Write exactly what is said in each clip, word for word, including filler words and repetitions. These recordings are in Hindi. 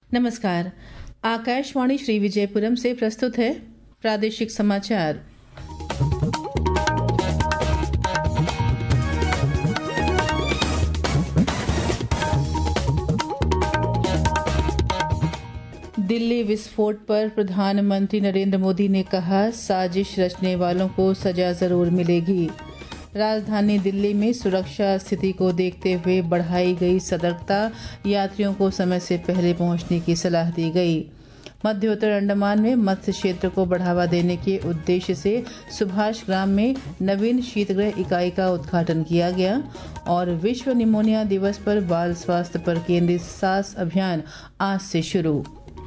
नमस्कार। आकाशवाणी श्री विजयपुरम से प्रस्तुत है प्रादेशिक समाचार। दिल्ली विस्फोट पर प्रधानमंत्री नरेंद्र मोदी ने कहा, साजिश रचने वालों को सजा जरूर मिलेगी। राजधानी दिल्ली में सुरक्षा स्थिति को देखते हुए बढ़ाई गई सतर्कता, यात्रियों को समय से पहले पहुंचने की सलाह दी गई। मध्य उत्तर अंडमान में मत्स्य क्षेत्र को बढ़ावा देने के उद्देश्य से सुभाष ग्राम में नवीन शीतगृह इकाई का उद्घाटन किया गया। और विश्व निमोनिया दिवस पर बाल स्वास्थ्य पर केंद्रित सास अभियान आज से शुरू।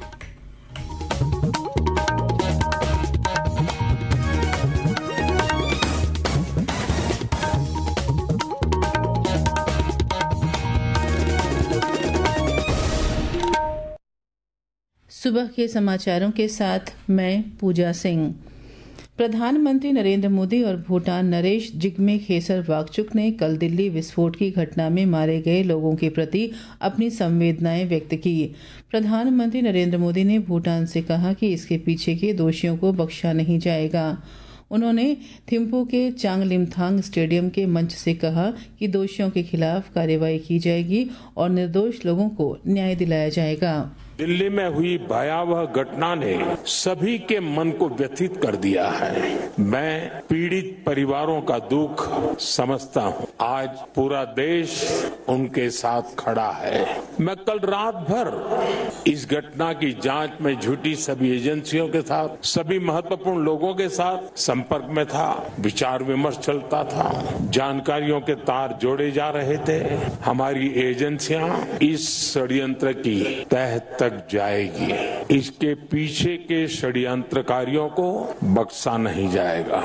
सुबह के समाचारों के साथ मैं पूजा सिंह। प्रधानमंत्री नरेंद्र मोदी और भूटान नरेश जिग्मे खेसर वांगचुक ने कल दिल्ली विस्फोट की घटना में मारे गए लोगों के प्रति अपनी संवेदनाएं व्यक्त की। प्रधानमंत्री नरेंद्र मोदी ने भूटान से कहा कि इसके पीछे के दोषियों को बख्शा नहीं जाएगा। उन्होंने थिम्पू के चांगलिमथांग स्टेडियम के मंच से कहा कि दोषियों के खिलाफ कार्रवाई की जाएगी और निर्दोष लोगों को न्याय दिलाया जाएगा। दिल्ली में हुई भयावह घटना ने सभी के मन को व्यथित कर दिया है। मैं पीड़ित परिवारों का दुख समझता हूं। आज पूरा देश उनके साथ खड़ा है। मैं कल रात भर इस घटना की जांच में जुटी सभी एजेंसियों के साथ, सभी महत्वपूर्ण लोगों के साथ संपर्क में था। विचार विमर्श चलता था, जानकारियों के तार जोड़े जा रहे थे। हमारी एजेंसियां इस षड्यंत्र की तह तक जाएगी। इसके पीछे के षड्यंत्रकारियों को बख्शा नहीं जाएगा।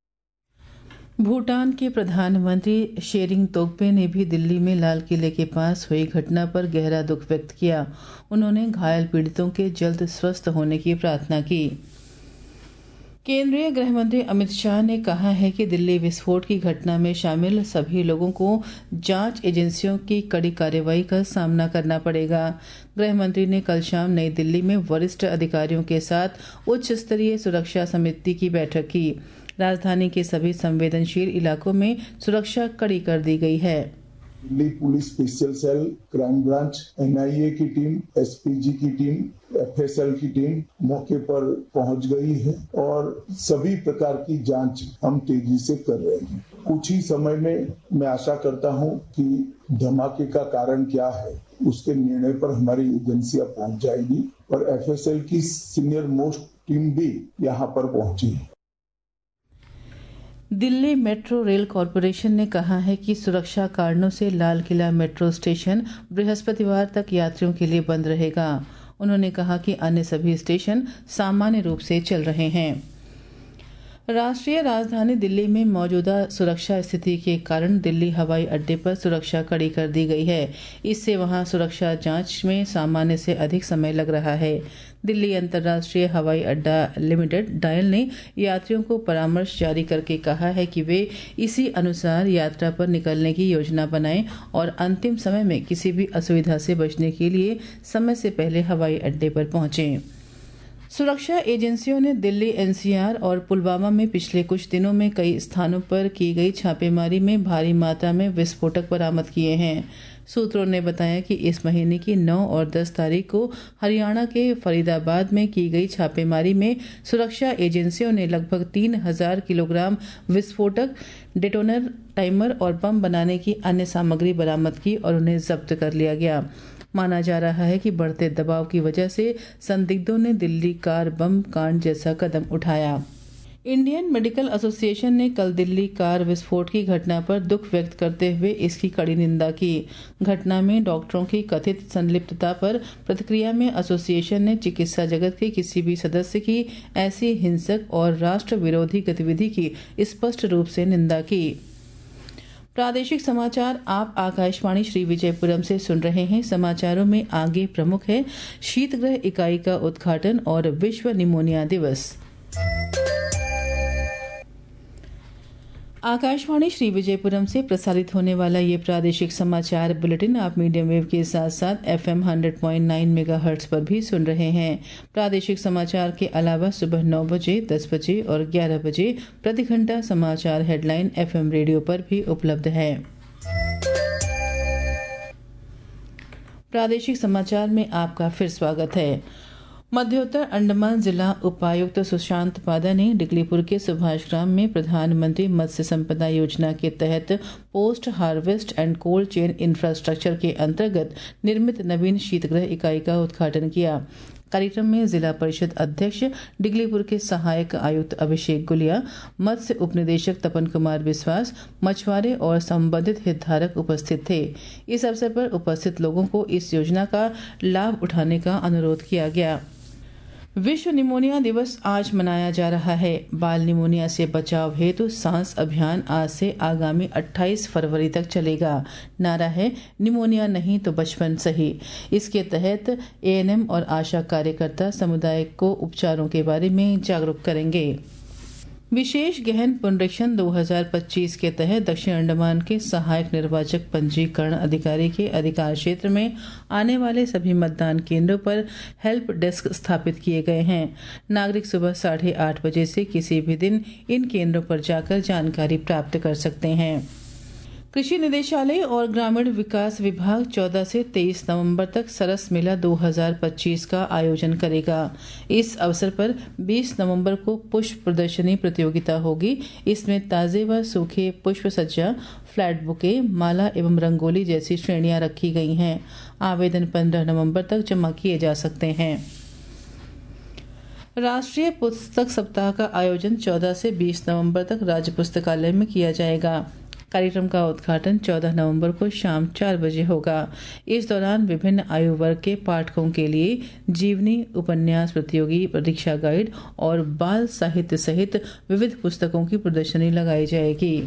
भूटान के प्रधानमंत्री शेरिंग तोब्गे ने भी दिल्ली में लाल किले के पास हुई घटना पर गहरा दुख व्यक्त किया। उन्होंने घायल पीड़ितों के जल्द स्वस्थ होने की प्रार्थना की। केंद्रीय गृह मंत्री अमित शाह ने कहा है कि दिल्ली विस्फोट की घटना में शामिल सभी लोगों को जांच एजेंसियों की कड़ी कार्रवाई का सामना करना पड़ेगा। गृह मंत्री ने कल शाम नई दिल्ली में वरिष्ठ अधिकारियों के साथ उच्च स्तरीय सुरक्षा समिति की बैठक की। राजधानी के सभी संवेदनशील इलाकों में सुरक्षा कड़ी कर दी गई है। Delhi police special cell, crime branch, N I A की टीम, एस पी जी की टीम, एफ एस एल की टीम मौके पर पहुंच गई है और सभी प्रकार की जांच हम तेजी से कर रहे हैं। कुछ ही समय में मैं आशा करता हूं कि धमाके का कारण क्या है उसके निर्णय पर हमारी एजेंसियां पहुंच जाएगी और एफ एस एल की सीनियर मोस्ट टीम भी यहां पर पहुंची है। दिल्ली मेट्रो रेल कॉरपोरेशन ने कहा है कि सुरक्षा कारणों से लाल किला मेट्रो स्टेशन बृहस्पतिवार तक यात्रियों के लिए बंद रहेगा। उन्होंने कहा कि अन्य सभी स्टेशन सामान्य रूप से चल रहे हैं। राष्ट्रीय राजधानी दिल्ली में मौजूदा सुरक्षा स्थिति के कारण दिल्ली हवाई अड्डे पर सुरक्षा कड़ी कर दी गई है। इससे वहां सुरक्षा जांच में सामान्य से अधिक समय लग रहा है। दिल्ली अंतर्राष्ट्रीय हवाई अड्डा लिमिटेड डायल ने यात्रियों को परामर्श जारी करके कहा है कि वे इसी अनुसार यात्रा पर निकलने की योजना बनाएं और अंतिम समय में किसी भी असुविधा से बचने के लिए समय से पहले हवाई अड्डे पर पहुंचें। सुरक्षा एजेंसियों ने दिल्ली एन सी आर और पुलवामा में पिछले कुछ दिनों में कई स्थानों पर की गई छापेमारी में भारी मात्रा में विस्फोटक बरामद किए हैं। सूत्रों ने बताया कि इस महीने की नौ और दस तारीख को हरियाणा के फरीदाबाद में की गई छापेमारी में सुरक्षा एजेंसियों ने लगभग तीन हजार किलोग्राम विस्फोटक, डेटोनर, टाइमर और बम बनाने की अन्य सामग्री बरामद की और उन्हें जब्त कर लिया गया। माना जा रहा है कि बढ़ते दबाव की वजह से संदिग्धों ने दिल्ली कार बम कांड जैसा कदम उठाया। इंडियन मेडिकल एसोसिएशन ने कल दिल्ली कार विस्फोट की घटना पर दुख व्यक्त करते हुए इसकी कड़ी निंदा की। घटना में डॉक्टरों की कथित संलिप्तता पर प्रतिक्रिया में एसोसिएशन ने चिकित्सा जगत के किसी भी सदस्य की ऐसी हिंसक और राष्ट्र विरोधी गतिविधि की स्पष्ट रूप से निंदा की। प्रादेशिक समाचार आप आकाशवाणी श्री विजयपुरम से सुन रहे हैं। समाचारों में आगे प्रमुख है शीतगृह इकाई का उद्घाटन और विश्व निमोनिया दिवस। आकाशवाणी श्री विजयपुरम से प्रसारित होने वाला ये प्रादेशिक समाचार बुलेटिन आप मीडियम वेव के साथ साथ F M hundred point nine megahertz पर भी सुन रहे हैं। प्रादेशिक समाचार के अलावा सुबह नौ बजे, दस बजे और ग्यारह बजे प्रति घंटा समाचार हेडलाइन एफ एम रेडियो पर भी उपलब्ध है। प्रादेशिक समाचार में आपका फिर स्वागत है। मध्योत्तर अंडमान जिला उपायुक्त सुशांत पादा ने डिगलीपुर के सुभाष ग्राम में प्रधानमंत्री मत्स्य संपदा योजना के तहत post harvest and cold chain infrastructure के अंतर्गत निर्मित नवीन शीतगृह इकाई का उद्घाटन किया। कार्यक्रम में जिला परिषद अध्यक्ष डिगलीपुर के सहायक आयुक्त अभिषेक गुलिया, मत्स्य उपनिदेशक तपन कुमार विश्वास, मछुआरे और संबंधित हितधारक उपस्थित थे। इस अवसर पर उपस्थित लोगों को इस योजना का लाभ उठाने का अनुरोध किया गया। विश्व निमोनिया दिवस आज मनाया जा रहा है। बाल निमोनिया से बचाव हेतु सांस अभियान आज से आगामी अट्ठाईस फरवरी तक चलेगा। नारा है निमोनिया नहीं तो बचपन सही। इसके तहत ए एन एम और आशा कार्यकर्ता समुदाय को उपचारों के बारे में जागरूक करेंगे। विशेष गहन पुनरीक्षण दो हज़ार पच्चीस के तहत दक्षिण अंडमान के सहायक निर्वाचक पंजीकरण अधिकारी के अधिकार क्षेत्र में आने वाले सभी मतदान केंद्रों पर हेल्प डेस्क स्थापित किए गए हैं। नागरिक सुबह साढ़े आठ बजे से किसी भी दिन इन केंद्रों पर जाकर जानकारी प्राप्त कर सकते हैं। कृषि निदेशालय और ग्रामीण विकास विभाग चौदह से तेईस नवंबर तक सरस मेला दो हज़ार पच्चीस का आयोजन करेगा। इस अवसर पर बीस नवंबर को पुष्प प्रदर्शनी प्रतियोगिता होगी। इसमें ताजे व सूखे पुष्प सज्जा, फ्लैट बुके, माला एवं रंगोली जैसी श्रेणियां रखी गई हैं। आवेदन पंद्रह नवंबर तक जमा किए जा सकते हैं। राष्ट्रीय पुस्तक सप्ताह का आयोजन चौदह से बीस नवंबर तक राज्य पुस्तकालय में किया जाएगा। कार्यक्रम का उद्घाटन चौदह नवंबर को शाम चार बजे होगा। इस दौरान विभिन्न आयु वर्ग के पाठकों के लिए जीवनी, उपन्यास, प्रतियोगी परीक्षा गाइड और बाल साहित्य सहित विविध पुस्तकों की प्रदर्शनी लगाई जाएगी।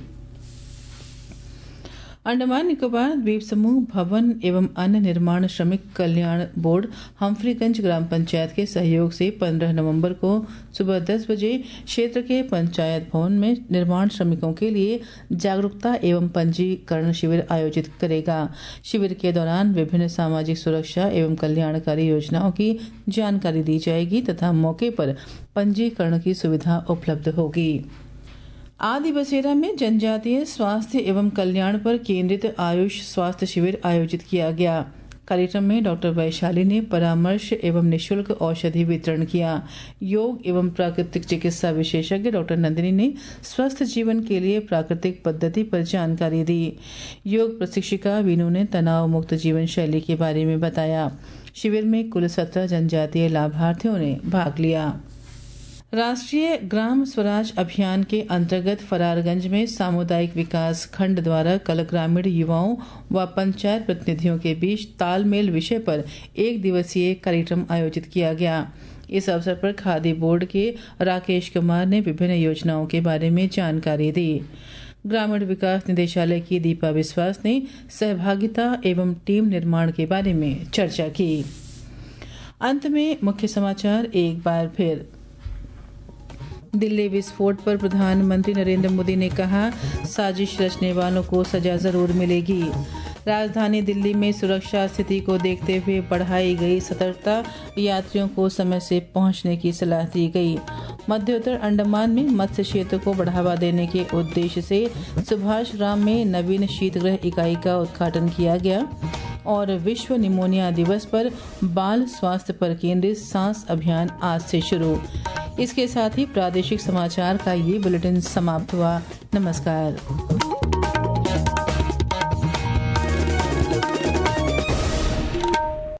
अंडमान निकोबार द्वीप समूह भवन एवं अन्य निर्माण श्रमिक कल्याण बोर्ड हम्फ्रीगंज ग्राम पंचायत के सहयोग से पंद्रह नवंबर को सुबह दस बजे क्षेत्र के पंचायत भवन में निर्माण श्रमिकों के लिए जागरूकता एवं पंजीकरण शिविर आयोजित करेगा। शिविर के दौरान विभिन्न सामाजिक सुरक्षा एवं कल्याणकारी योजनाओं की जानकारी दी जाएगी तथा मौके पर पंजीकरण की सुविधा उपलब्ध होगी। आदि बसेरा में जनजातीय स्वास्थ्य एवं कल्याण पर केंद्रित आयुष स्वास्थ्य शिविर आयोजित किया गया। कार्यक्रम में डॉक्टर वैशाली ने परामर्श एवं निशुल्क औषधि वितरण किया। योग एवं प्राकृतिक चिकित्सा विशेषज्ञ डॉक्टर नंदिनी ने स्वस्थ जीवन के लिए प्राकृतिक पद्धति पर जानकारी दी। योग प्रशिक्षिका वीनू ने तनाव मुक्त जीवन शैली के बारे में बताया। शिविर में कुल सत्रह जनजातीय लाभार्थियों ने भाग लिया। राष्ट्रीय ग्राम स्वराज अभियान के अंतर्गत फरारगंज में सामुदायिक विकास खंड द्वारा कल ग्रामीण युवाओं व पंचायत प्रतिनिधियों के बीच तालमेल विषय पर एक दिवसीय कार्यक्रम आयोजित किया गया। इस अवसर पर खादी बोर्ड के राकेश कुमार ने विभिन्न योजनाओं के बारे में जानकारी दी। ग्रामीण विकास निदेशालय की दीपा विश्वास ने सहभागिता एवं टीम निर्माण के बारे में चर्चा की। अंत में मुख्य समाचार एक बार फिर। दिल्ली विस्फोट पर प्रधानमंत्री नरेंद्र मोदी ने कहा, साजिश रचने वालों को सजा जरूर मिलेगी। राजधानी दिल्ली में सुरक्षा स्थिति को देखते हुए बढ़ाई गई सतर्कता, यात्रियों को समय से पहुंचने की सलाह दी गई। मध्योत्तर अंडमान में मत्स्य क्षेत्र को बढ़ावा देने के उद्देश्य से सुभाष ग्राम में नवीन शीतगृह इकाई का उद्घाटन किया गया। और विश्व निमोनिया दिवस पर बाल स्वास्थ्य पर केंद्रित सांस अभियान आज से शुरू। इसके साथ ही प्रादेशिक समाचार का ये बुलेटिन समाप्त हुआ। नमस्कार।